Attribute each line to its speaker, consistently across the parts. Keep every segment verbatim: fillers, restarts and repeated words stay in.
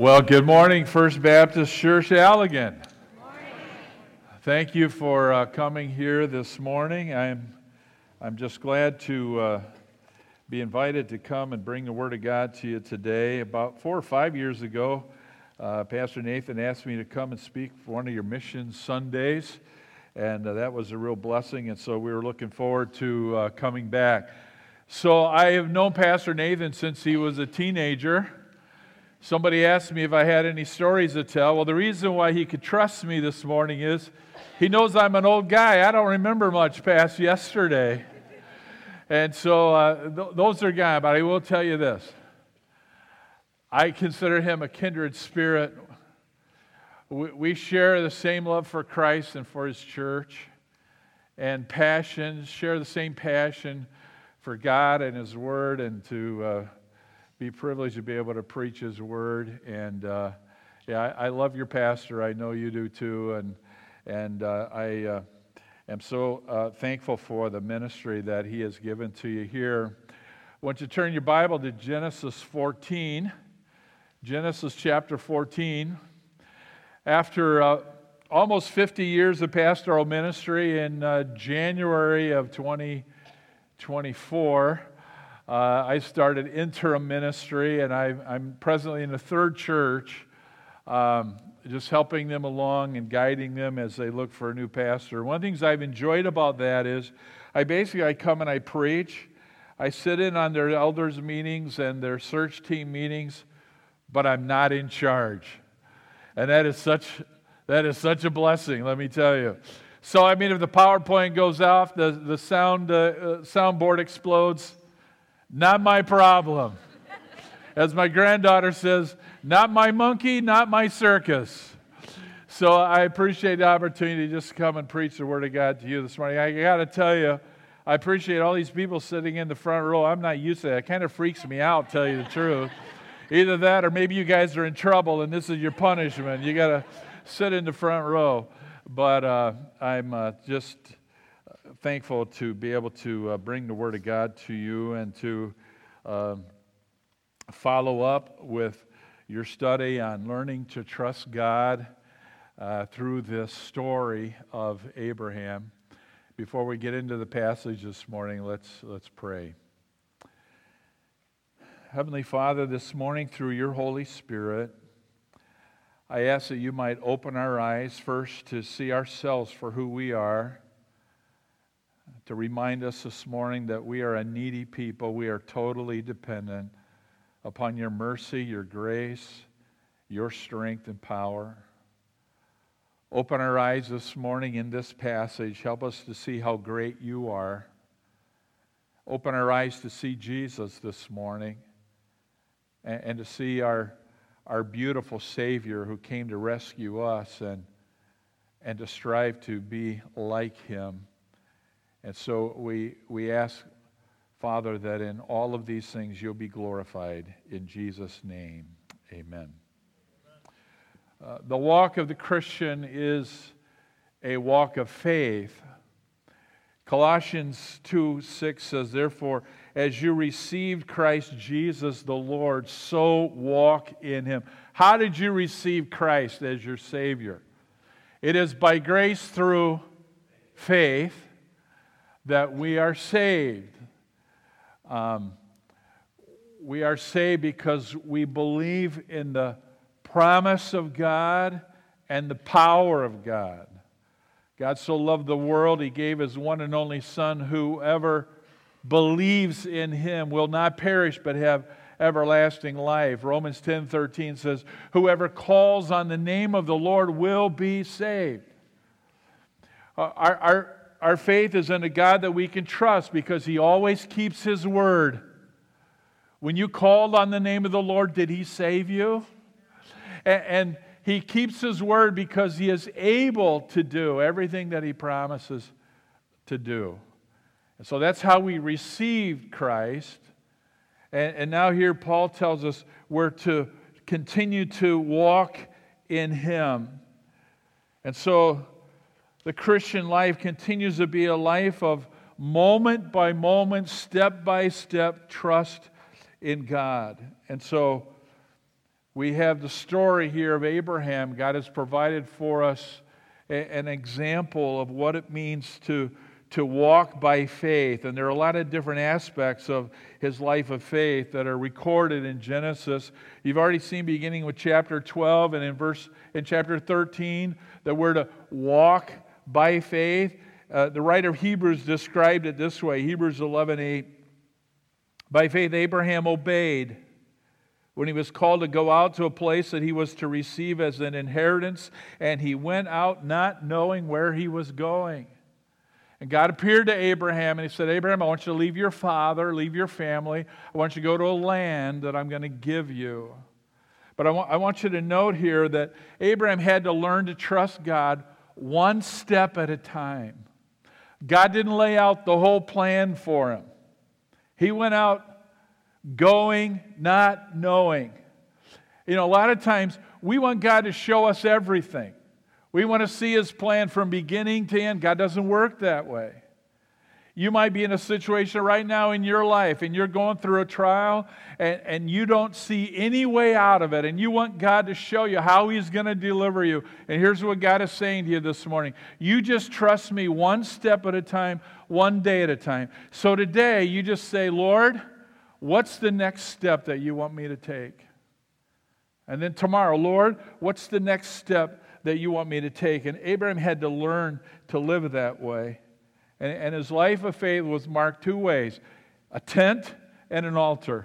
Speaker 1: Well, good morning, First Baptist Church, Allegan. Good morning. Thank you for uh, coming here this morning. I'm I'm just glad to uh, be invited to come and bring the Word of God to you today. About four or five years ago, uh, Pastor Nathan asked me to come and speak for one of your mission Sundays, and uh, that was a real blessing, and so we were looking forward to uh, coming back. So I have known Pastor Nathan since he was a teenager. Somebody asked me if I had any stories to tell. Well, the reason why he could trust me this morning is he knows I'm an old guy. I don't remember much past yesterday. And so uh, th- those are gone, but I will tell you this. I consider him a kindred spirit. We, we share the same love for Christ and for His church, and passion, share the same passion for God and His Word, and to uh, be privileged to be able to preach His Word. And uh, yeah, I, I love your pastor. I know you do too. And and uh, I uh, am so uh, thankful for the ministry that he has given to you here. I want you to turn your Bible to Genesis fourteen. Genesis chapter fourteen. After uh, almost fifty years of pastoral ministry, in uh, January of twenty twenty-four, Uh, I started interim ministry, and I, I'm presently in the third church, um, just helping them along and guiding them as they look for a new pastor. One of the things I've enjoyed about that is I basically I come and I preach. I sit in on their elders' meetings and their search team meetings, but I'm not in charge. And that is such that is such a blessing, let me tell you. So, I mean, if the PowerPoint goes off, the, the sound uh, uh, soundboard explodes, not my problem. As my granddaughter says, not my monkey, not my circus. So I appreciate the opportunity to just come and preach the Word of God to you this morning. I got to tell you, I appreciate all these people sitting in the front row. I'm not used to that. It kind of freaks me out, tell you the truth. Either that or maybe you guys are in trouble and this is your punishment. You got to sit in the front row. But uh, I'm uh, just thankful to be able to uh, bring the Word of God to you and to uh, follow up with your study on learning to trust God uh, through this story of Abraham. Before we get into the passage this morning, let's let's pray. Heavenly Father, this morning through your Holy Spirit, I ask that you might open our eyes first to see ourselves for who we are, to remind us this morning that we are a needy people. We are totally dependent upon your mercy, your grace, your strength and power. Open our eyes this morning in this passage. Help us to see how great you are. Open our eyes to see Jesus this morning and, and to see our, our beautiful Savior who came to rescue us and, and to strive to be like Him. And so we we ask, Father, that in all of these things you'll be glorified. In Jesus' name, amen. Uh, the walk of the Christian is a walk of faith. Colossians two six says, therefore, as you received Christ Jesus the Lord, so walk in Him. How did you receive Christ as your Savior? It is by grace through faith that we are saved. Um, we are saved because we believe in the promise of God and the power of God. God so loved the world, He gave His one and only Son. Whoever believes in Him will not perish but have everlasting life. Romans ten thirteen says, whoever calls on the name of the Lord will be saved. Uh, our, our Our faith is in a God that we can trust because He always keeps His word. When you called on the name of the Lord, did He save you? And, and He keeps His word because He is able to do everything that He promises to do. And so that's how we received Christ. And, and now here Paul tells us we're to continue to walk in Him. And so the Christian life continues to be a life of moment by moment, step by step trust in God. And so We have the story here of Abraham. God has provided for us a, an example of what it means to, to walk by faith. And there are a lot of different aspects of his life of faith that are recorded in Genesis. You've already seen, beginning with chapter twelve and in verse in chapter thirteen, that we're to walk by faith. Uh, the writer of Hebrews described it this way, Hebrews eleven eight. By faith Abraham obeyed when he was called to go out to a place that he was to receive as an inheritance, and he went out not knowing where he was going. And God appeared to Abraham, and he said, Abraham, I want you to leave your father, leave your family. I want you to go to a land that I'm going to give you. But I want, I want you to note here that Abraham had to learn to trust God one step at a time. God didn't lay out the whole plan for him. He went out going, not knowing. You know, a lot of times we want God to show us everything. We want to see His plan from beginning to end. God doesn't work that way. You might be in a situation right now in your life and you're going through a trial and, and you don't see any way out of it, and you want God to show you how He's going to deliver you. And here's what God is saying to you this morning. You just trust me one step at a time, one day at a time. So today you just say, Lord, what's the next step that you want me to take? And then tomorrow, Lord, what's the next step that you want me to take? And Abraham had to learn to live that way. And, and his life of faith was marked two ways, a tent and an altar.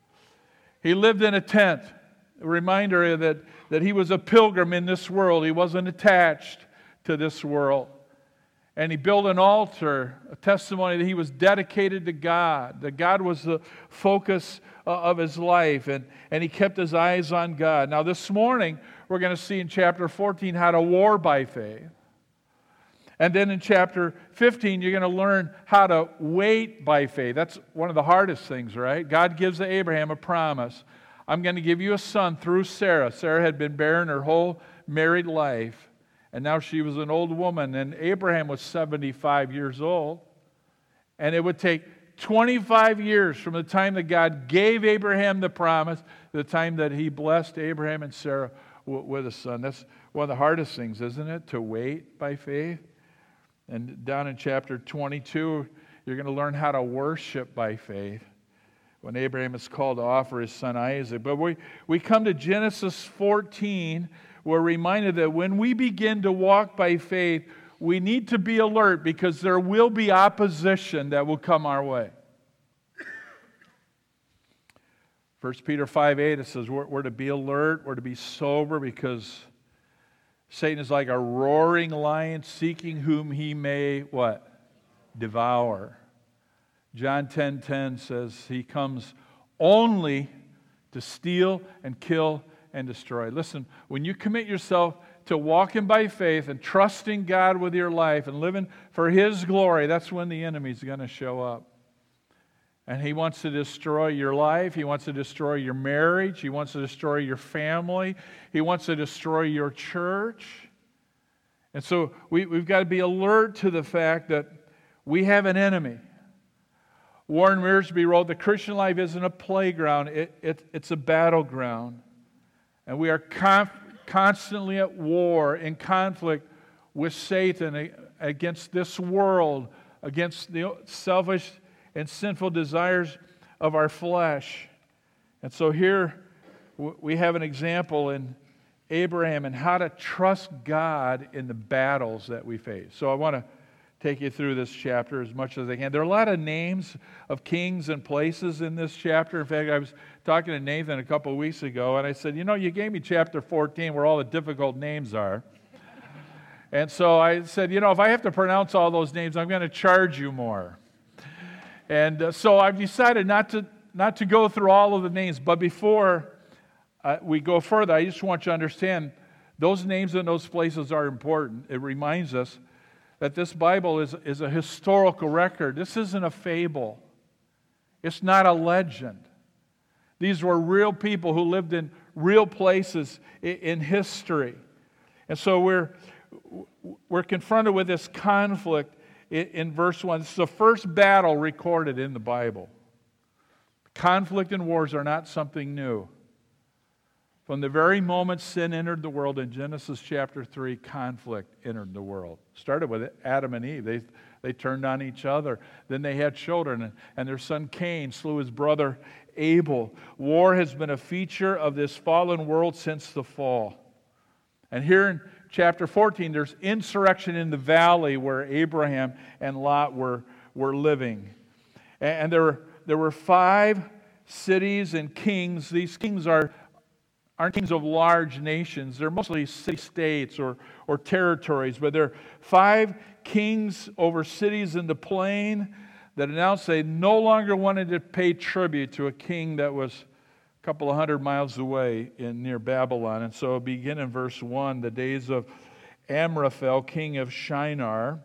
Speaker 1: He lived in a tent, a reminder that, that he was a pilgrim in this world. He wasn't attached to this world. And he built an altar, a testimony that he was dedicated to God, that God was the focus of his life, and, and he kept his eyes on God. Now this morning, we're going to see in chapter fourteen how to war by faith. And then in chapter fifteen, you're going to learn how to wait by faith. That's one of the hardest things, right? God gives Abraham a promise. I'm going to give you a son through Sarah. Sarah had been barren her whole married life. And now she was an old woman, and Abraham was seventy-five years old. And it would take twenty-five years from the time that God gave Abraham the promise to the time that He blessed Abraham and Sarah with a son. That's one of the hardest things, isn't it? To wait by faith. And down in chapter twenty-two, you're going to learn how to worship by faith when Abraham is called to offer his son Isaac. But we, we come to Genesis fourteen. We're reminded that when we begin to walk by faith, we need to be alert because there will be opposition that will come our way. First Peter five eight, it says we're, we're to be alert, we're to be sober, because Satan is like a roaring lion seeking whom he may, what? Devour. John ten ten says he comes only to steal and kill and destroy. Listen, when you commit yourself to walking by faith and trusting God with your life and living for His glory, that's when the enemy's going to show up. And he wants to destroy your life. He wants to destroy your marriage. He wants to destroy your family. He wants to destroy your church. And so we, we've got to be alert to the fact that we have an enemy. Warren Wiersbe wrote, the Christian life isn't a playground, it, it, it's a battleground. And we are conf- constantly at war, in conflict with Satan, against this world, against the selfish and sinful desires of our flesh. And so here we have an example in Abraham and how to trust God in the battles that we face. So I want to take you through this chapter as much as I can. There are a lot of names of kings and places in this chapter. In fact, I was talking to Nathan a couple of weeks ago, and I said, you know, you gave me chapter fourteen where all the difficult names are. And so I said, you know, if I have to pronounce all those names, I'm going to charge you more. And uh, so I've decided not to not to go through all of the names. But before uh, we go further, I just want you to understand those names and those places are important. It reminds us that this Bible is, is a historical record. This isn't a fable. It's not a legend. These were real people who lived in real places in, in history. And so we're, we're confronted with this conflict in, in verse one. This is the first battle recorded in the Bible. Conflict and wars are not something new. From the very moment sin entered the world in Genesis chapter three, conflict entered the world. Started with Adam and Eve. They, they turned on each other. Then they had children, and, and their son Cain slew his brother Abel. War has been a feature of this fallen world since the fall. And here in chapter fourteen, there's insurrection in the valley where Abraham and Lot were, were living. And, and there, were, there were five cities and kings. These kings are aren't kings of large nations. They're mostly city-states or, or territories, but there are five kings over cities in the plain that announced they no longer wanted to pay tribute to a king that was a couple of hundred miles away in near Babylon. And so begin in verse one, the days of Amraphel, king of Shinar,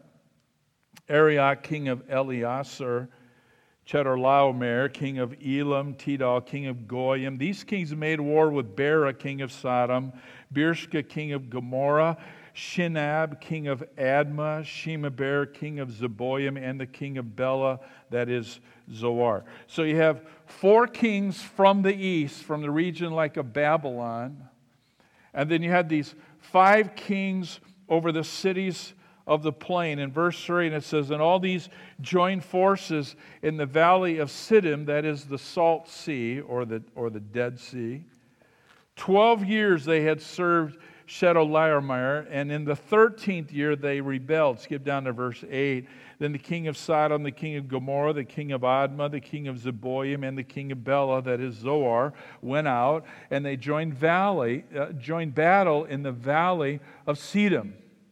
Speaker 1: Arioch, king of Eleasar, Chedorlaomer, king of Elam, Tidal, king of Goyim. These kings made war with Bera, king of Sodom, Birshka, king of Gomorrah, Shinab, king of Admah, Shemeber, king of Zeboim, and the king of Bela, that is Zoar. So you have four kings from the east, from the region like of Babylon, and then you had these five kings over the cities of the plain. In verse three, and it says, and all these joined forces in the valley of Siddim, that is the Salt Sea, or the, or the Dead Sea. Twelve years they had served Chedorlaomer, and in the thirteenth year they rebelled. Skip down to verse eight. Then the king of Sodom, the king of Gomorrah, the king of Admah, the king of Zeboim, and the king of Bela, that is Zoar, went out, and they joined valley, uh, joined battle in the valley of Siddim,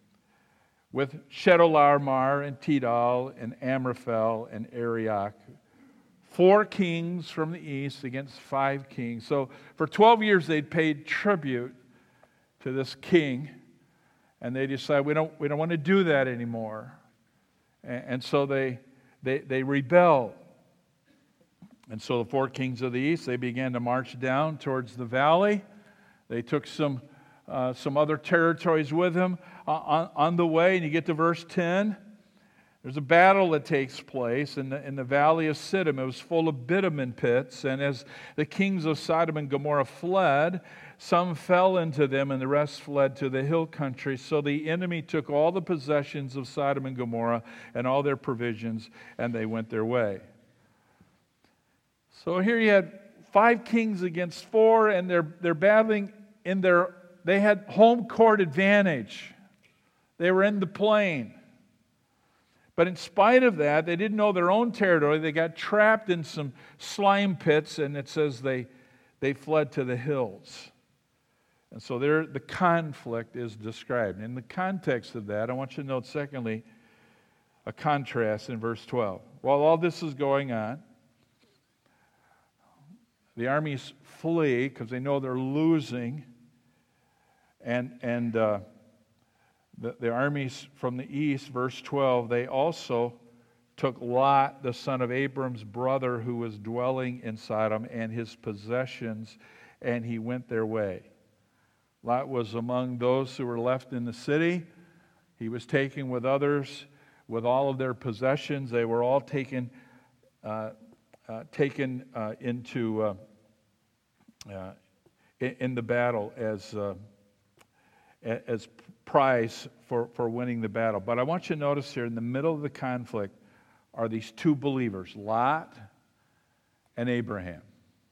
Speaker 1: with Chedorlaomer and Tidal and Amraphel and Arioch. Four kings from the east against five kings. So for twelve years they'd paid tribute to this king, and they decided we don't we don't want to do that anymore. And, and so they, they they rebelled. And so the four kings of the east, they began to march down towards the valley. They took some uh, some other territories with them. On, on the way, and you get to verse ten, there's a battle that takes place in the, in the valley of Siddim. It was full of bitumen pits, and as the kings of Sodom and Gomorrah fled, some fell into them, and the rest fled to the hill country. So the enemy took all the possessions of Sodom and Gomorrah and all their provisions, and they went their way. So here you had five kings against four, and they're, they're battling in their, they had home court advantage. They were in the plain. But in spite of that, they didn't know their own territory. They got trapped in some slime pits, and it says they, they fled to the hills. And so there, the conflict is described. In the context of that, I want you to note, secondly, a contrast in verse twelve. While all this is going on, the armies flee because they know they're losing, and and uh, The, the armies from the east, verse twelve, they also took Lot, the son of Abram's brother, who was dwelling in Sodom, and his possessions, and he went their way. Lot was among those who were left in the city. He was taken with others, with all of their possessions. They were all taken, uh, uh, taken uh, into uh, uh, in, in the battle as uh, as prize for, for winning the battle. But I want you to notice here, in the middle of the conflict are these two believers, Lot and Abraham.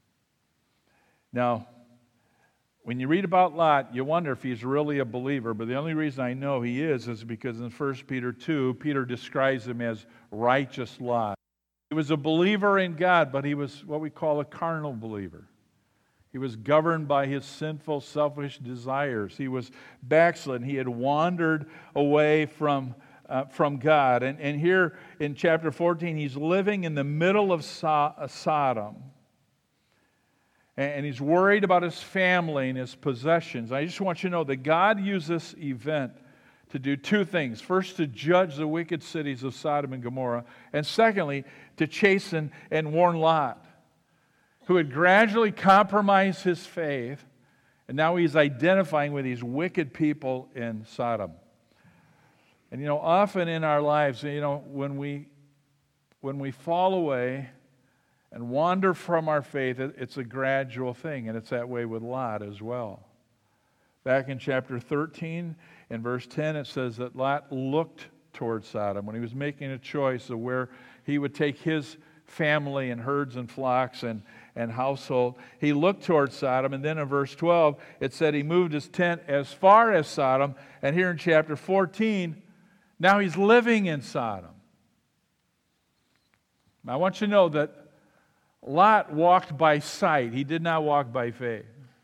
Speaker 1: Now, when you read about Lot, you wonder if he's really a believer, but the only reason I know he is is because in First Peter two, Peter describes him as righteous Lot. He was a believer in God, but he was what we call a carnal believer. He was governed by his sinful, selfish desires. He was backslidden. He had wandered away from, uh, from God. And, and here in chapter fourteen, he's living in the middle of so- Sodom. And, and he's worried about his family and his possessions. I just want you to know that God used this event to do two things. First, to judge the wicked cities of Sodom and Gomorrah. And secondly, to chasten and warn Lot, who had gradually compromised his faith, and now he's identifying with these wicked people in Sodom. And you know, often in our lives, you know, when we when we fall away and wander from our faith, it's a gradual thing, and it's that way with Lot as well. Back in chapter thirteen, in verse ten, it says that Lot looked towards Sodom when he was making a choice of where he would take his family and herds and flocks and, and household. He looked towards Sodom, and then in verse twelve, it said he moved his tent as far as Sodom, and here in chapter fourteen, now he's living in Sodom. Now, I want you to know that Lot walked by sight. He did not walk by faith.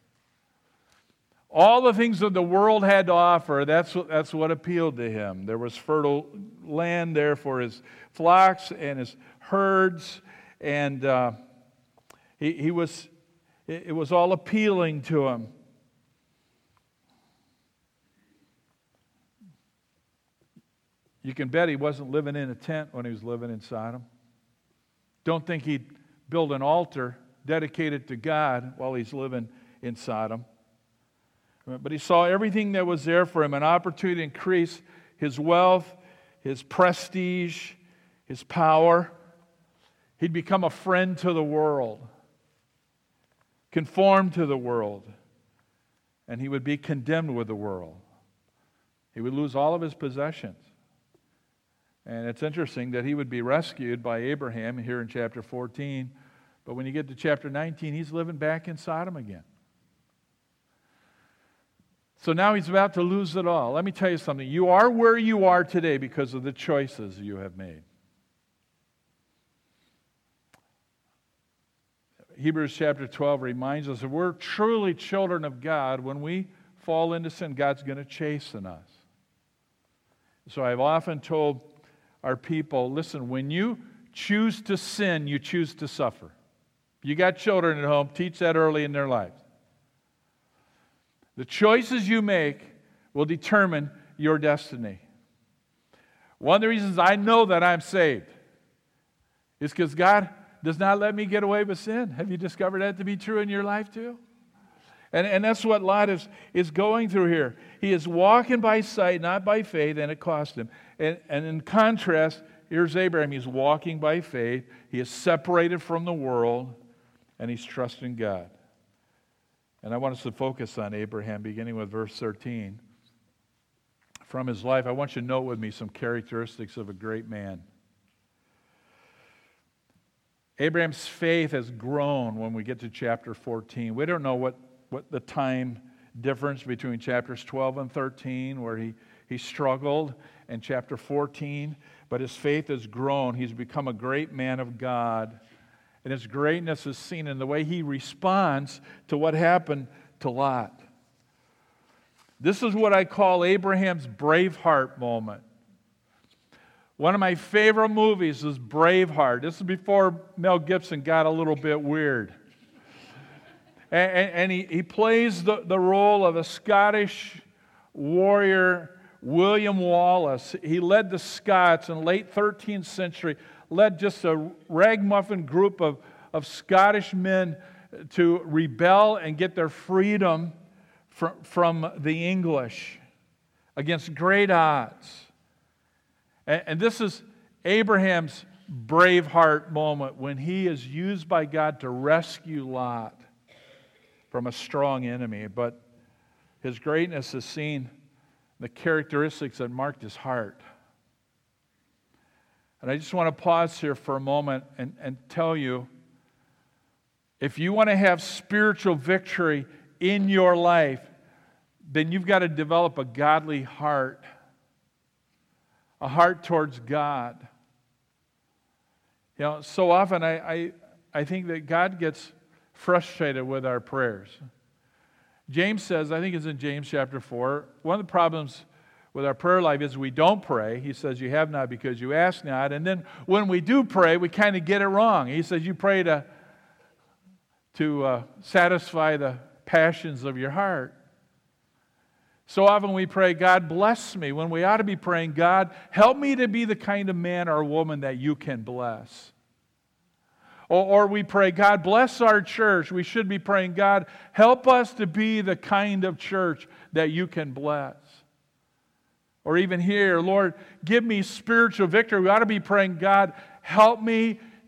Speaker 1: All the things that the world had to offer, that's what, that's what appealed to him. There was fertile land there for his flocks and his herds, and uh, he, he was, it, it was all appealing to him. You can bet he wasn't living in a tent when he was living in Sodom. Don't think he'd build an altar dedicated to God while he's living in Sodom. But he saw everything that was there for him, an opportunity to increase his wealth, his prestige, his power. He'd become a friend to the world, conform to the world, and he would be condemned with the world. He would lose all of his possessions. And it's interesting that he would be rescued by Abraham here in chapter fourteen, but when you get to chapter nineteen, he's living back in Sodom again. So now he's about to lose it all. Let me tell you something. You are where you are today because of the choices you have made. Hebrews chapter twelve reminds us that we're truly children of God. When we fall into sin, God's going to chasten us. So I've often told our people, listen, when you choose to sin, you choose to suffer. You got children at home, teach that early in their lives. The choices you make will determine your destiny. One of the reasons I know that I'm saved is because God does not let me get away with sin. Have you discovered that to be true in your life too? And, and that's what Lot is, is going through here. He is walking by sight, not by faith, and it cost him. And, and in contrast, here's Abraham. He's walking by faith. He is separated from the world, and he's trusting God. And I want us to focus on Abraham, beginning with verse thirteen. From his life, I want you to note with me some characteristics of a great man. Abraham's faith has grown when we get to chapter fourteen. We don't know what, what the time difference between chapters twelve and thirteen, where he, he struggled, and chapter fourteen, but his faith has grown. He's become a great man of God. And his greatness is seen in the way he responds to what happened to Lot. This is what I call Abraham's Braveheart moment. One of my favorite movies is Braveheart. This is before Mel Gibson got a little bit weird. And, and, and he, he plays the, the role of a Scottish warrior, William Wallace. He led the Scots in the late thirteenth century, led just a ragamuffin group of, of Scottish men to rebel and get their freedom from, from the English against great odds. And, and this is Abraham's Braveheart moment when he is used by God to rescue Lot from a strong enemy. But his greatness is seen in the characteristics that marked his heart. And I just want to pause here for a moment and, and tell you, if you want to have spiritual victory in your life, then you've got to develop a godly heart, a heart towards God. You know, so often I, I, I think that God gets frustrated with our prayers. James says, I think it's in James chapter four, one of the problems with our prayer life is we don't pray. He says, you have not because you ask not. And then when we do pray, we kind of get it wrong. He says, you pray to, to uh, satisfy the passions of your heart. So often we pray, God bless me, when we ought to be praying, God, help me to be the kind of man or woman that you can bless. Or, or we pray, God bless our church. We should be praying, God, help us to be the kind of church that you can bless. Or even here, Lord, give me spiritual victory. We ought to be praying, God, help me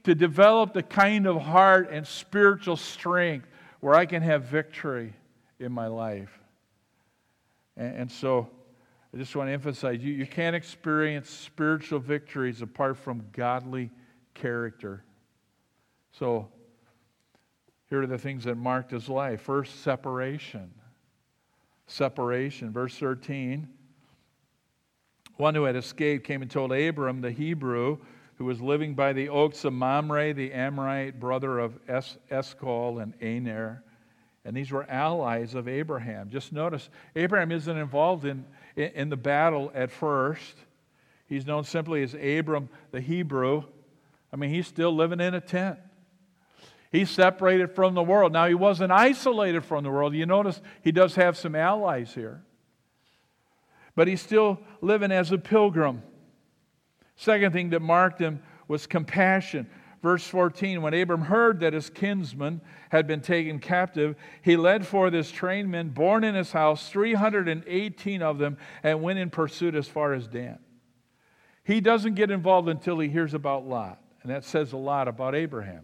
Speaker 1: to develop the kind of heart and spiritual strength where I can have victory in my life. And, and so I just want to emphasize, you, you can't experience spiritual victories apart from godly character. So here are the things that marked his life. First, separation. Separation. Verse thirteen. One who had escaped came and told Abram, the Hebrew, who was living by the oaks of Mamre, the Amorite brother of es- Eshcol and Aner. And these were allies of Abraham. Just notice, Abraham isn't involved in, in, in the battle at first. He's known simply as Abram the Hebrew. I mean, he's still living in a tent. He's separated from the world. Now, he wasn't isolated from the world. You notice he does have some allies here. But he's still living as a pilgrim. Second thing that marked him was compassion. Verse fourteen, when Abram heard that his kinsman had been taken captive, he led forth his trained men, born in his house, three hundred eighteen of them, and went in pursuit as far as Dan. He doesn't get involved until he hears about Lot. And that says a lot about Abraham.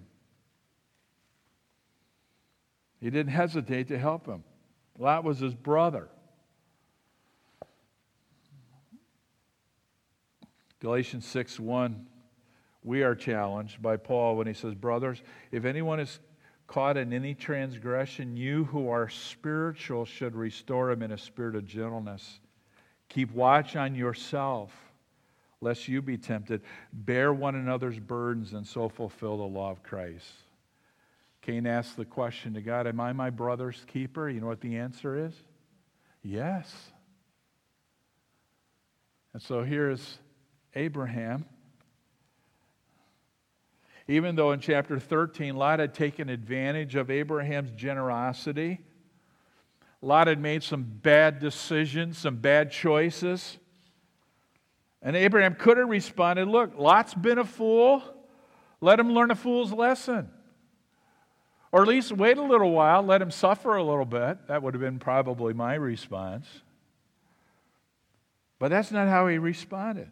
Speaker 1: He didn't hesitate to help him. Lot was his brother. Galatians six one, we are challenged by Paul when he says, brothers, if anyone is caught in any transgression, you who are spiritual should restore him in a spirit of gentleness. Keep watch on yourself, lest you be tempted. Bear one another's burdens and so fulfill the law of Christ. Cain asked the question to God, am I my brother's keeper? You know what the answer is? Yes. And so here's Abraham. Even though in chapter thirteen, Lot had taken advantage of Abraham's generosity, Lot had made some bad decisions, some bad choices, and Abraham could have responded, look, Lot's been a fool. Let him learn a fool's lesson. Or at least wait a little while, let him suffer a little bit. That would have been probably my response. But that's not how he responded.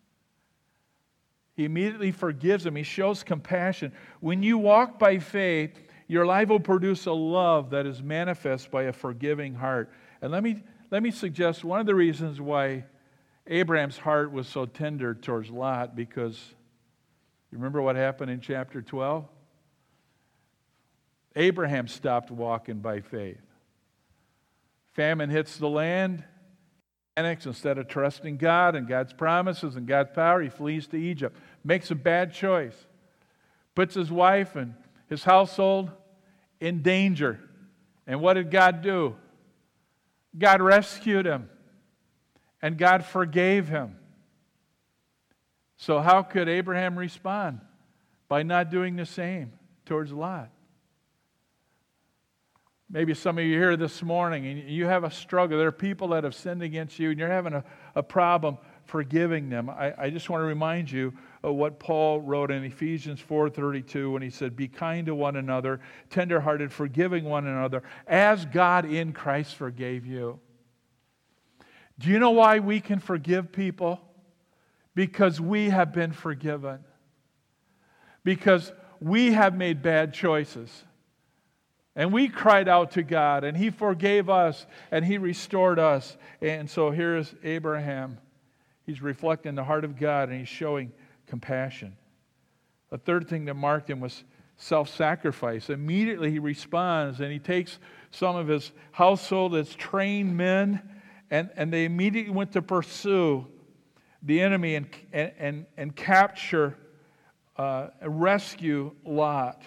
Speaker 1: He immediately forgives him. He shows compassion. When you walk by faith, your life will produce a love that is manifest by a forgiving heart. And let me, let me suggest one of the reasons why Abraham's heart was so tender towards Lot, because you remember what happened in chapter twelve? Abraham stopped walking by faith. Famine hits the land. Instead of trusting God and God's promises and God's power, he flees to Egypt. Makes a bad choice. Puts his wife and his household in danger. And what did God do? God rescued him. And God forgave him. So how could Abraham respond? By not doing the same towards Lot. Maybe some of you here this morning and you have a struggle. There are people that have sinned against you and you're having a, a problem forgiving them. I, I just want to remind you of what Paul wrote in Ephesians four thirty-two when he said, be kind to one another, tenderhearted, forgiving one another, as God in Christ forgave you. Do you know why we can forgive people? Because we have been forgiven. Because we have made bad choices. And we cried out to God, and He forgave us, and He restored us. And so here's Abraham. He's reflecting the heart of God, and he's showing compassion. A third thing that marked him was self-sacrifice. Immediately he responds, and he takes some of his household as trained men, and, and they immediately went to pursue the enemy and, and, and, and capture, uh, rescue Lot.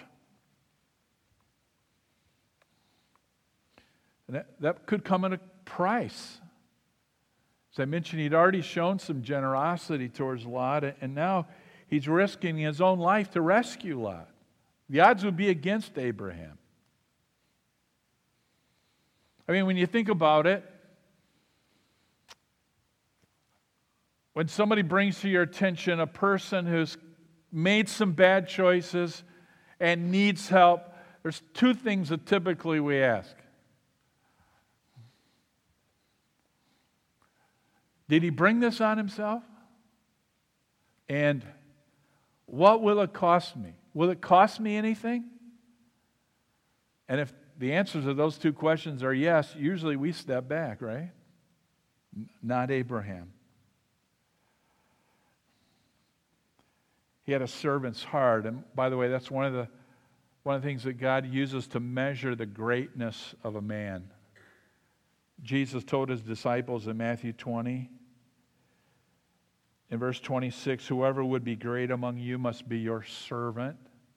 Speaker 1: And that, that could come at a price. As I mentioned, he'd already shown some generosity towards Lot, and now he's risking his own life to rescue Lot. The odds would be against Abraham. I mean, when you think about it, when somebody brings to your attention a person who's made some bad choices and needs help, there's two things that typically we ask. Did he bring this on himself? And what will it cost me? Will it cost me anything? And if the answers to those two questions are yes, usually we step back, right? N- Not Abraham. He had a servant's heart. And by the way, that's one of the one of the things that God uses to measure the greatness of a man. Jesus told his disciples in Matthew twenty, in verse twenty-six, whoever would be great among you must be your servant.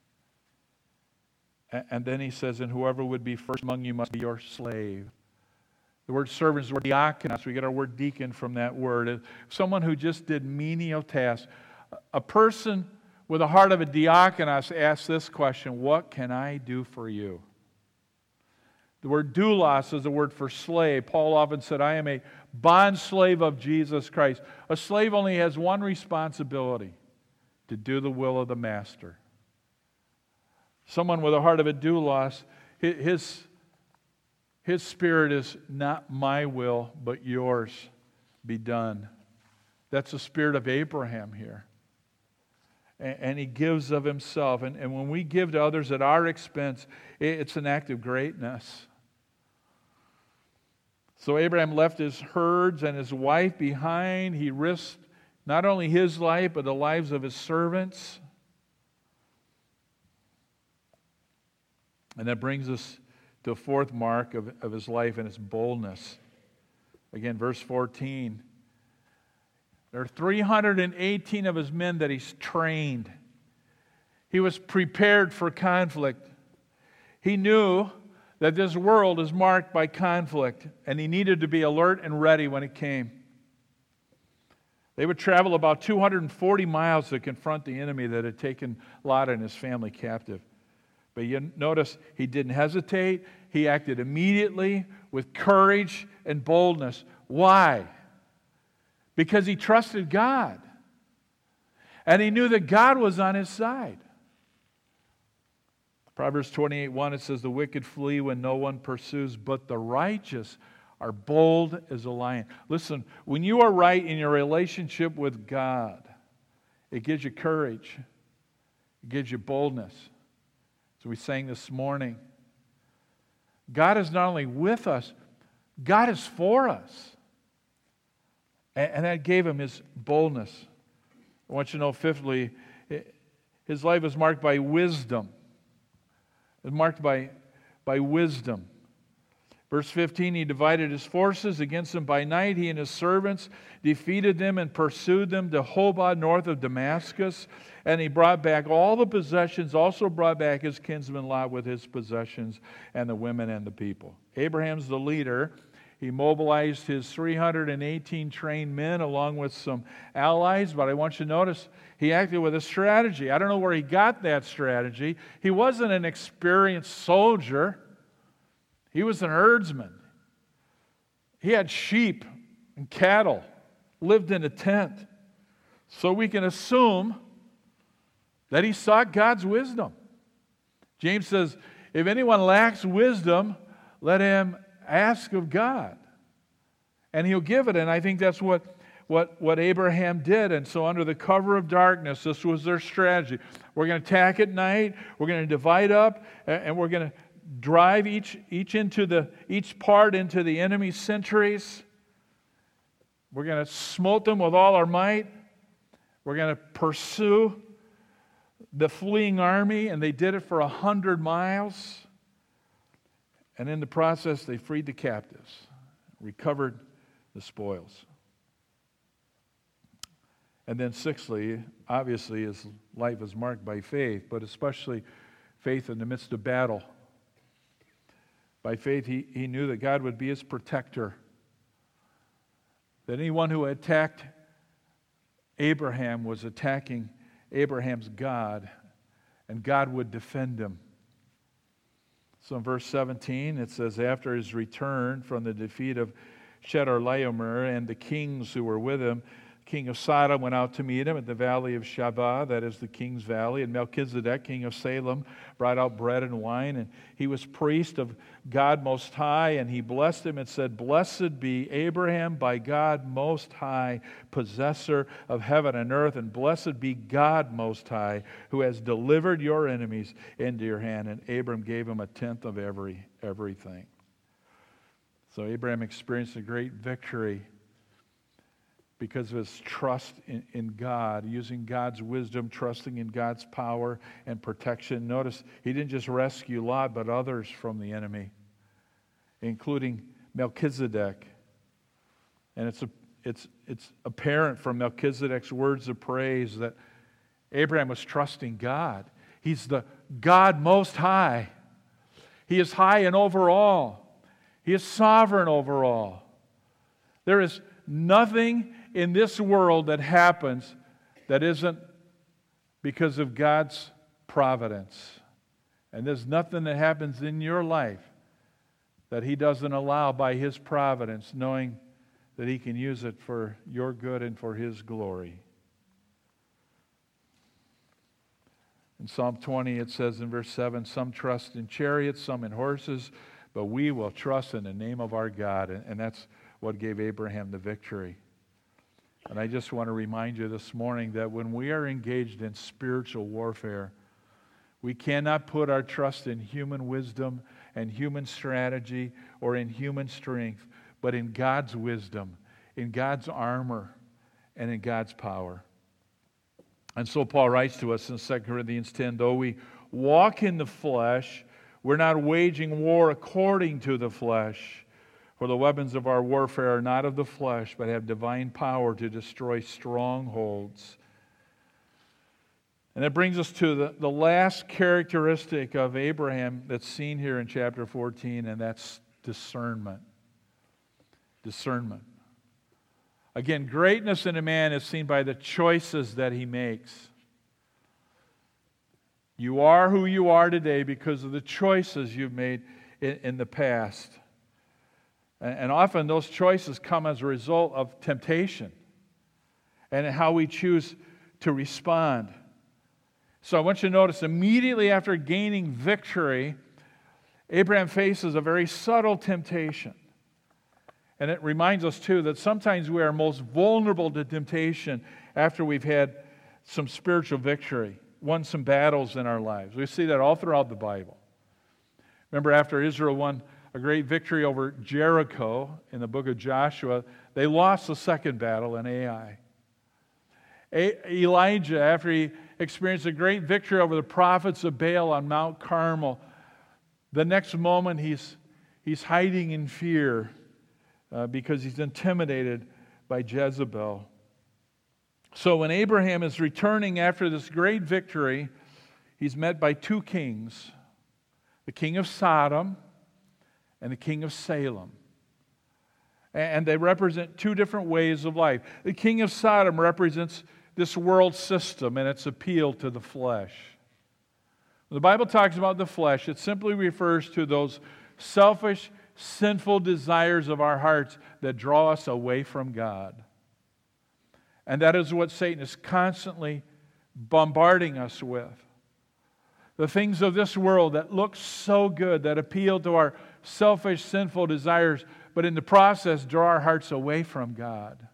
Speaker 1: And then he says, and whoever would be first among you must be your slave. The word servant is the word diakonos. We get our word deacon from that word. Someone who just did menial tasks. A person with a heart of a diakonos asks this question, what can I do for you? The word doulos is the word for slave. Paul often said, I am a bond slave of Jesus Christ. A slave only has one responsibility, to do the will of the master. Someone with a heart of a doulos, his, his spirit is not my will, but yours be done. That's the spirit of Abraham here. And, and he gives of himself. And, and when we give to others at our expense, it, it's an act of greatness. So Abraham left his herds and his wife behind. He risked not only his life, but the lives of his servants. And that brings us to a fourth mark of, of his life, and it's boldness. Again, verse fourteen. There are three hundred eighteen of his men that he's trained. He was prepared for conflict. He knew that this world is marked by conflict, and he needed to be alert and ready when it came. They would travel about two hundred forty miles to confront the enemy that had taken Lot and his family captive. But you notice he didn't hesitate. He acted immediately with courage and boldness. Why? Because he trusted God. And he knew that God was on his side. Proverbs twenty-eight one, it says, the wicked flee when no one pursues, but the righteous are bold as a lion. Listen, when you are right in your relationship with God, it gives you courage. It gives you boldness. So we sang this morning, God is not only with us, God is for us. And that gave him his boldness. I want you to know, fifthly, his life is marked by wisdom. It's marked by, by wisdom. Verse fifteen, he divided his forces against them by night. He and his servants defeated them and pursued them to Hobah, north of Damascus. And he brought back all the possessions, also brought back his kinsman Lot with his possessions and the women and the people. Abraham's the leader. He mobilized his three hundred eighteen trained men along with some allies, but I want you to notice he acted with a strategy. I don't know where he got that strategy. He wasn't an experienced soldier. He was an herdsman. He had sheep and cattle, lived in a tent. So we can assume that he sought God's wisdom. James says, if anyone lacks wisdom, let him ask of God, and he'll give it. And I think that's what, what, what Abraham did. And so under the cover of darkness, this was their strategy. We're going to attack at night, we're going to divide up, and we're going to drive each, each, into the, each part into the enemy's sentries. We're going to smote them with all our might. We're going to pursue the fleeing army, and they did it for a hundred miles. And in the process, they freed the captives, recovered the spoils. And then sixthly, obviously, his life is marked by faith, but especially faith in the midst of battle. By faith, he, he knew that God would be his protector, that anyone who attacked Abraham was attacking Abraham's God, and God would defend him. So in verse seventeen, it says, after his return from the defeat of Chedorlaomer and the kings who were with him, king of Sodom went out to meet him at the valley of Shavah, that is the king's valley. And Melchizedek, king of Salem, brought out bread and wine. And he was priest of God Most High. And he blessed him and said, "Blessed be Abraham by God Most High, possessor of heaven and earth. And blessed be God Most High, who has delivered your enemies into your hand." And Abram gave him a tenth of every everything. So Abraham experienced a great victory because of his trust in, in God, using God's wisdom, trusting in God's power and protection. Notice, he didn't just rescue Lot, but others from the enemy, including Melchizedek. And it's, a, it's, it's apparent from Melchizedek's words of praise that Abraham was trusting God. He's the God Most High. He is high and over all. He is sovereign over all. There is nothing in this world that happens that isn't because of God's providence. And there's nothing that happens in your life that He doesn't allow by His providence, knowing that He can use it for your good and for His glory. In Psalm twenty it says in verse seven, "Some trust in chariots, some in horses, but we will trust in the name of our God." And that's what gave Abraham the victory. And I just want to remind you this morning that when we are engaged in spiritual warfare, we cannot put our trust in human wisdom and human strategy or in human strength, but in God's wisdom, in God's armor, and in God's power. And so Paul writes to us in Second Corinthians ten, "Though we walk in the flesh, we're not waging war according to the flesh. For the weapons of our warfare are not of the flesh, but have divine power to destroy strongholds." And that brings us to the, the last characteristic of Abraham that's seen here in chapter fourteen, and that's discernment. Discernment. Again, greatness in a man is seen by the choices that he makes. You are who you are today because of the choices you've made in, in the past. And often those choices come as a result of temptation and how we choose to respond. So I want you to notice immediately after gaining victory, Abraham faces a very subtle temptation. And it reminds us too that sometimes we are most vulnerable to temptation after we've had some spiritual victory, won some battles in our lives. We see that all throughout the Bible. Remember, after Israel won a great victory over Jericho in the book of Joshua, they lost the second battle in Ai. A- Elijah, after he experienced a great victory over the prophets of Baal on Mount Carmel, the next moment he's, he's hiding in fear uh, because he's intimidated by Jezebel. So when Abraham is returning after this great victory, he's met by two kings, the king of Sodom and the king of Salem. And they represent two different ways of life. The king of Sodom represents this world system and its appeal to the flesh. When the Bible talks about the flesh, it simply refers to those selfish, sinful desires of our hearts that draw us away from God. And that is what Satan is constantly bombarding us with. The things of this world that look so good, that appeal to our selfish, sinful desires, but in the process draw our hearts away from God.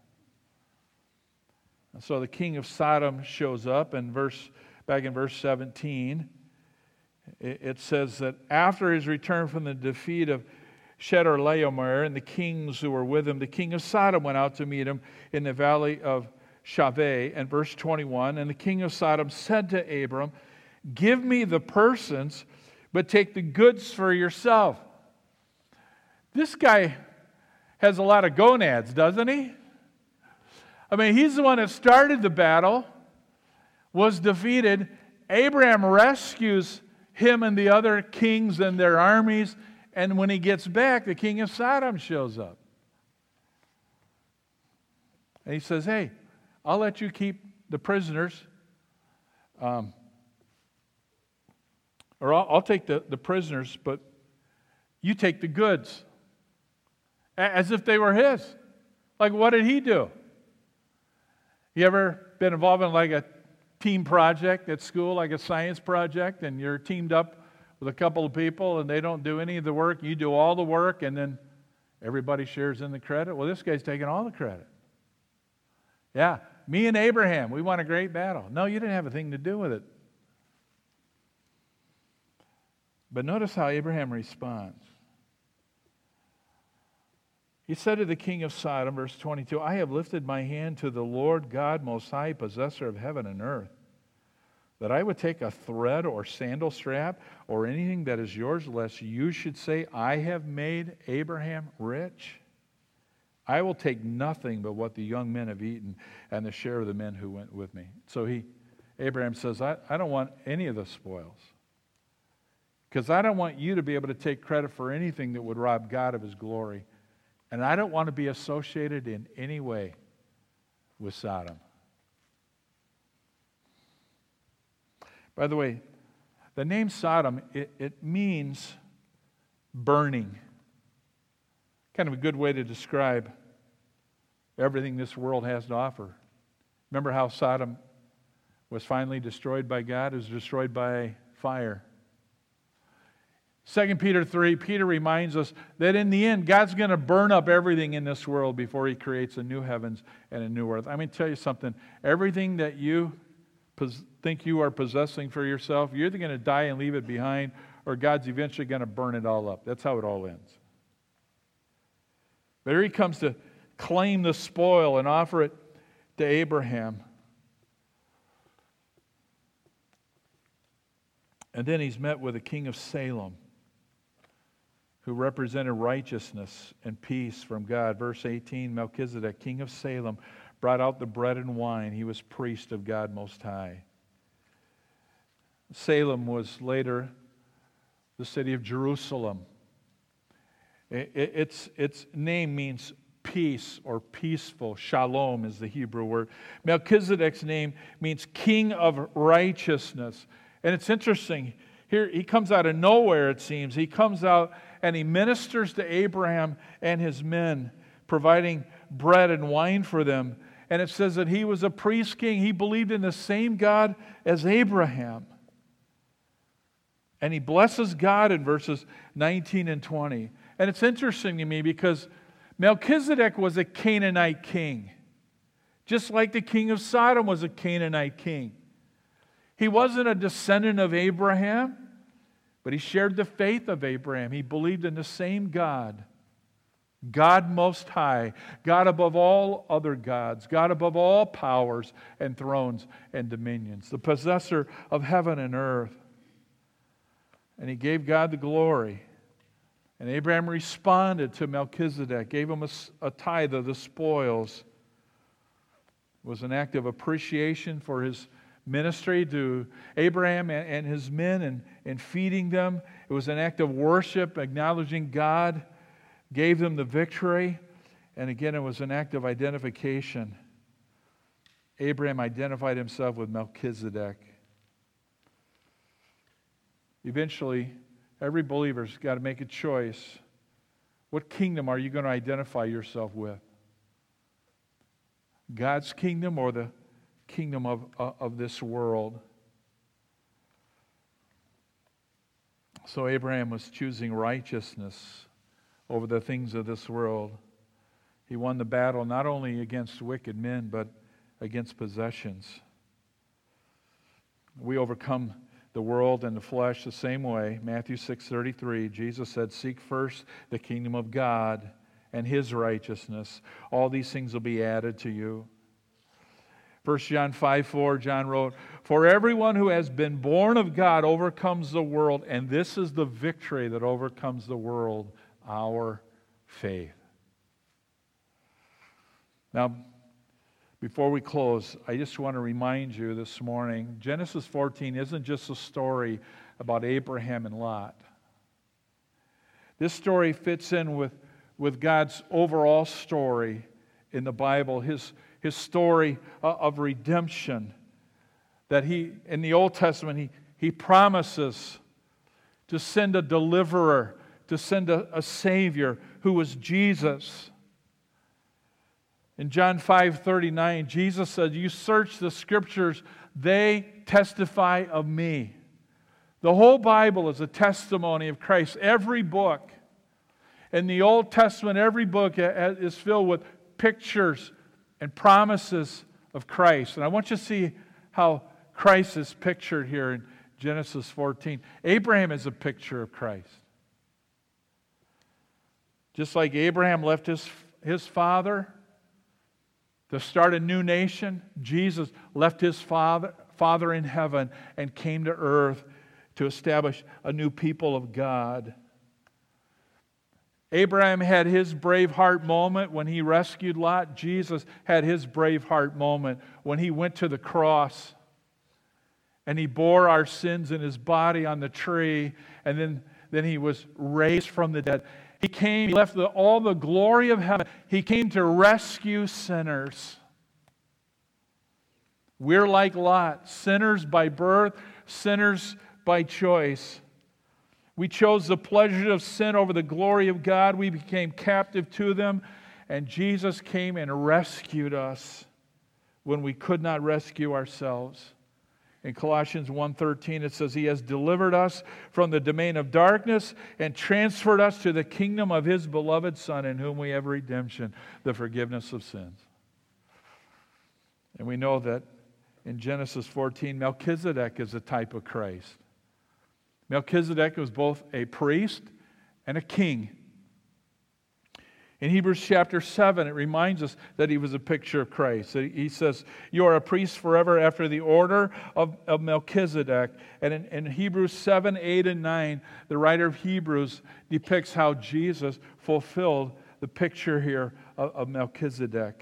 Speaker 1: And so the king of Sodom shows up, and verse back in verse seventeen, it says that after his return from the defeat of Chedorlaomer and the kings who were with him, the king of Sodom went out to meet him in the valley of Shaveh. And verse twenty-one, "And the king of Sodom said to Abram, 'Give me the persons, but take the goods for yourself.'" This guy has a lot of gonads, doesn't he? I mean, he's the one that started the battle, was defeated. Abraham rescues him and the other kings and their armies, and when he gets back, the king of Sodom shows up. And he says, "Hey, I'll let you keep the prisoners, um, or I'll, I'll take the, the prisoners, but you take the goods." As if they were his. Like, what did he do? You ever been involved in like a team project at school, like a science project, and you're teamed up with a couple of people and they don't do any of the work, you do all the work, and then everybody shares in the credit? Well, this guy's taking all the credit. Yeah, me and Abraham, we won a great battle. No, you didn't have a thing to do with it. But notice how Abraham responds. He said to the king of Sodom, verse twenty-two, I have lifted my hand to the Lord God Most High, possessor of heaven and earth, that I would take a thread or sandal strap or anything that is yours, lest you should say, I have made Abraham rich. I will take nothing but what the young men have eaten and the share of the men who went with me. So he, Abraham says, I, I don't want any of the spoils, because I don't want you to be able to take credit for anything that would rob God of His glory. And I don't want to be associated in any way with Sodom. By the way, the name Sodom, it, it means burning. Kind of a good way to describe everything this world has to offer. Remember how Sodom was finally destroyed by God? It was destroyed by fire. Second Peter three, Peter reminds us that in the end, God's going to burn up everything in this world before He creates a new heavens and a new earth. I'm going to tell you something. Everything that you pos- think you are possessing for yourself, you're either going to die and leave it behind, or God's eventually going to burn it all up. That's how it all ends. But here He comes to claim the spoil and offer it to Abraham. And then He's met with the king of Salem, who represented righteousness and peace from God. Verse eighteen, Melchizedek, king of Salem, brought out the bread and wine. He was priest of God Most High. Salem was later the city of Jerusalem. Its, its name means peace or peaceful. Shalom is the Hebrew word. Melchizedek's name means king of righteousness. And it's interesting. Here he comes out of nowhere, it seems. He comes out and he ministers to Abraham and his men, providing bread and wine for them. And it says that he was a priest king. He believed in the same God as Abraham. And he blesses God in verses nineteen and twenty. And it's interesting to me because Melchizedek was a Canaanite king, just like the king of Sodom was a Canaanite king. He wasn't a descendant of Abraham, but he shared the faith of Abraham. He believed in the same God, God Most High, God above all other gods, God above all powers and thrones and dominions, the possessor of heaven and earth. And he gave God the glory. And Abraham responded to Melchizedek, gave him a, a tithe of the spoils. It was an act of appreciation for his ministry to Abraham and, and his men and, and feeding them. It was an act of worship, acknowledging God gave them the victory. And again, it was an act of identification. Abraham identified himself with Melchizedek. Eventually, every believer's got to make a choice. What kingdom are you going to identify yourself with? God's kingdom or the kingdom of, uh, of this world? So Abraham was choosing righteousness over the things of this world. He won the battle not only against wicked men, but against possessions. We overcome the world and the flesh the same way. Matthew six thirty-three, Jesus said, seek first the kingdom of God and His righteousness. All these things will be added to you. First John five four, John wrote, for everyone who has been born of God overcomes the world, and this is the victory that overcomes the world, our faith. Now, before we close, I just want to remind you this morning, Genesis fourteen isn't just a story about Abraham and Lot. This story fits in with, with God's overall story in the Bible, His, his story of redemption. That He, in the Old Testament, He, he promises to send a deliverer, to send a, a Savior who was Jesus. In John five thirty-nine, Jesus said, "You search the Scriptures, they testify of me." The whole Bible is a testimony of Christ. Every book in the Old Testament, every book is filled with pictures and promises of Christ. And I want you to see how Christ is pictured here in Genesis fourteen. Abraham is a picture of Christ. Just like Abraham left his, his father to start a new nation, Jesus left his father, father in heaven and came to earth to establish a new people of God. Abraham had his brave heart moment when he rescued Lot. Jesus had his brave heart moment when he went to the cross and he bore our sins in his body on the tree, and then, then he was raised from the dead. He came, he left the, all the glory of heaven. He came to rescue sinners. We're like Lot, sinners by birth, sinners by choice. We chose the pleasure of sin over the glory of God. We became captive to them, and Jesus came and rescued us when we could not rescue ourselves. In Colossians one thirteen, it says, He has delivered us from the domain of darkness and transferred us to the kingdom of His beloved Son, in whom we have redemption, the forgiveness of sins. And we know that in Genesis fourteen, Melchizedek is a type of Christ. Melchizedek was both a priest and a king. In Hebrews chapter seven, it reminds us that he was a picture of Christ. He says, "You are a priest forever after the order of, of Melchizedek." And in, in Hebrews seven, eight, and nine, the writer of Hebrews depicts how Jesus fulfilled the picture here of, of Melchizedek.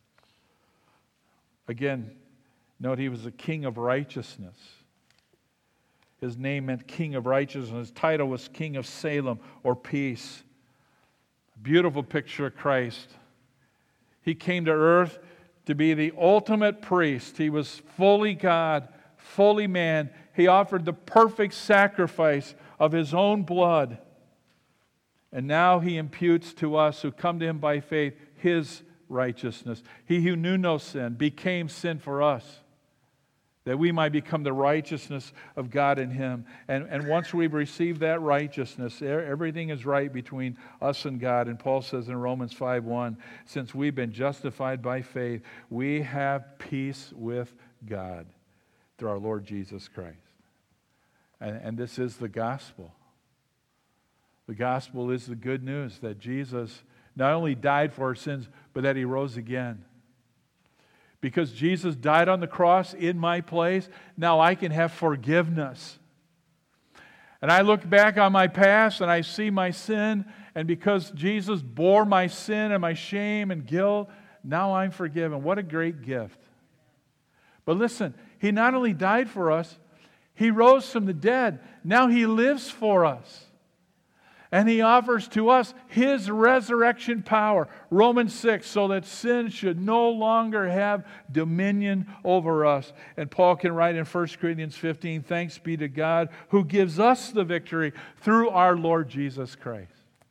Speaker 1: Again, note he was a king of righteousness. His name meant King of Righteousness. His title was King of Salem, or peace. Beautiful picture of Christ. He came to earth to be the ultimate priest. He was fully God, fully man. He offered the perfect sacrifice of His own blood. And now He imputes to us who come to Him by faith His righteousness. He who knew no sin became sin for us, that we might become the righteousness of God in Him. And, and once we've received that righteousness, everything is right between us and God. And Paul says in Romans five one, since we've been justified by faith, we have peace with God through our Lord Jesus Christ. And, and this is the gospel. The gospel is the good news that Jesus not only died for our sins, but that He rose again. Because Jesus died on the cross in my place, now I can have forgiveness. And I look back on my past and I see my sin, and because Jesus bore my sin and my shame and guilt, now I'm forgiven. What a great gift. But listen, He not only died for us, He rose from the dead. Now He lives for us. And He offers to us His resurrection power. Romans six, so that sin should no longer have dominion over us. And Paul can write in First Corinthians fifteen, thanks be to God who gives us the victory through our Lord Jesus Christ.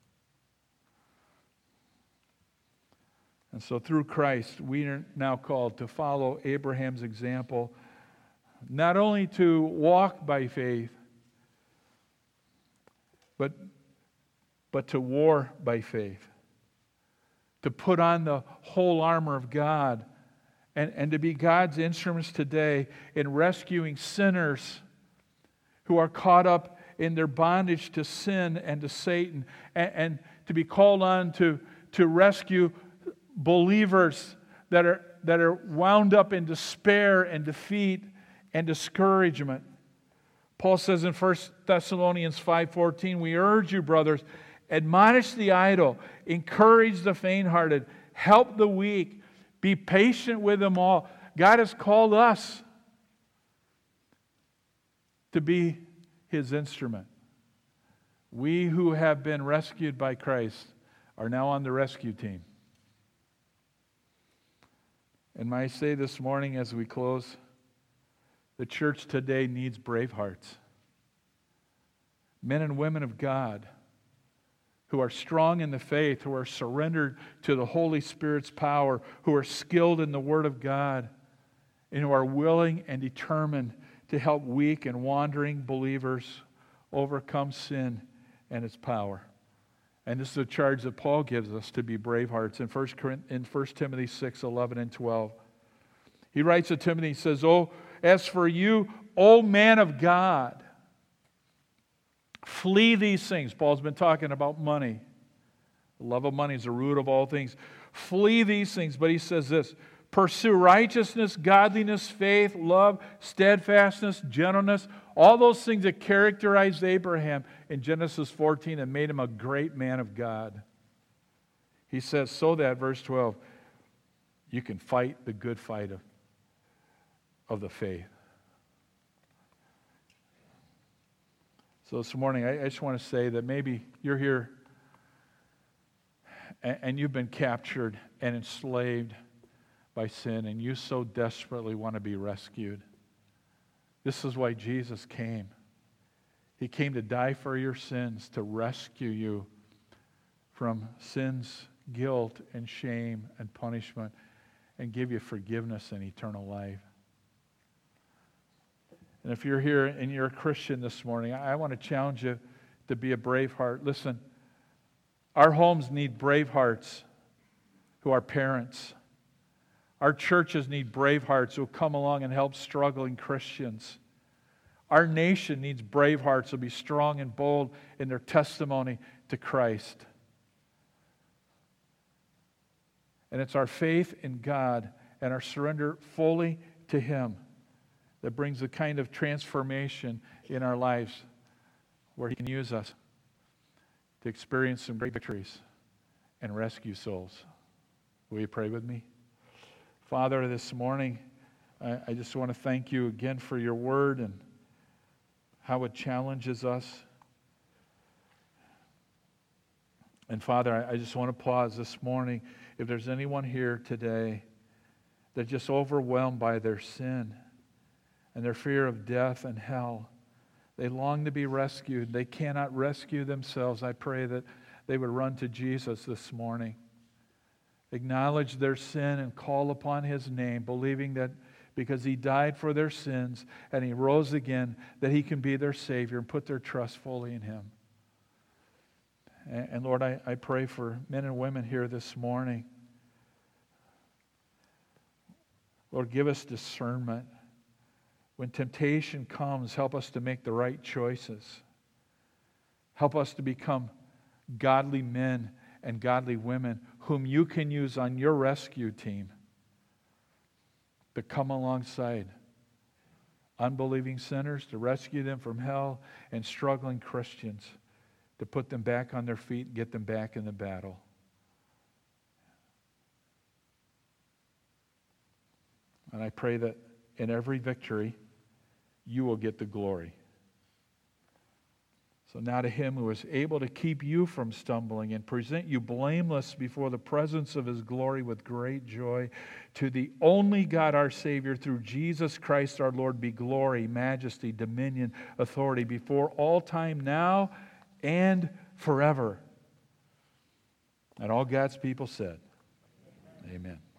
Speaker 1: And so through Christ, we are now called to follow Abraham's example, not only to walk by faith, but but to war by faith, to put on the whole armor of God, and, and to be God's instruments today in rescuing sinners who are caught up in their bondage to sin and to Satan, and, and to be called on to, to rescue believers that are, that are wound up in despair and defeat and discouragement. Paul says in First Thessalonians five fourteen, we urge you, brothers, admonish the idle, encourage the faint-hearted, help the weak, be patient with them all. God has called us to be His instrument. We who have been rescued by Christ are now on the rescue team. And may I say this morning as we close, the church today needs brave hearts. Men and women of God who are strong in the faith, who are surrendered to the Holy Spirit's power, who are skilled in the Word of God, and who are willing and determined to help weak and wandering believers overcome sin and its power. And this is a charge that Paul gives us, to be brave hearts in First in First Timothy six, eleven and twelve. He writes to Timothy, he says, "Oh, as for you, O man of God, flee these things." Paul's been talking about money. The love of money is the root of all things. Flee these things. But he says this: pursue righteousness, godliness, faith, love, steadfastness, gentleness, all those things that characterized Abraham in Genesis fourteen and made him a great man of God. He says, so that, verse twelve, you can fight the good fight of, of the faith. So this morning, I, I just want to say that maybe you're here and, and you've been captured and enslaved by sin, and you so desperately want to be rescued. This is why Jesus came. He came to die for your sins, to rescue you from sin's guilt and shame and punishment, and give you forgiveness and eternal life. And if you're here and you're a Christian this morning, I want to challenge you to be a brave heart. Listen, our homes need brave hearts who are parents. Our churches need brave hearts who will come along and help struggling Christians. Our nation needs brave hearts who will be strong and bold in their testimony to Christ. And it's our faith in God and our surrender fully to Him that brings the kind of transformation in our lives where He can use us to experience some great victories and rescue souls. Will you pray with me? Father, this morning, I, I just want to thank you again for your word and how it challenges us. And Father, I, I just want to pause this morning. If there's anyone here today that's just overwhelmed by their sin and their fear of death and hell, they long to be rescued. They cannot rescue themselves. I pray that they would run to Jesus this morning, acknowledge their sin and call upon His name, believing that because He died for their sins and He rose again, that He can be their Savior, and put their trust fully in Him. And, and Lord, I, I pray for men and women here this morning. Lord, give us discernment. When temptation comes, help us to make the right choices. Help us to become godly men and godly women whom you can use on your rescue team to come alongside unbelieving sinners, to rescue them from hell, and struggling Christians, to put them back on their feet and get them back in the battle. And I pray that in every victory, you will get the glory. So now to Him who is able to keep you from stumbling and present you blameless before the presence of His glory with great joy, to the only God our Savior, through Jesus Christ our Lord, be glory, majesty, dominion, authority before all time, now and forever. And all God's people said, amen.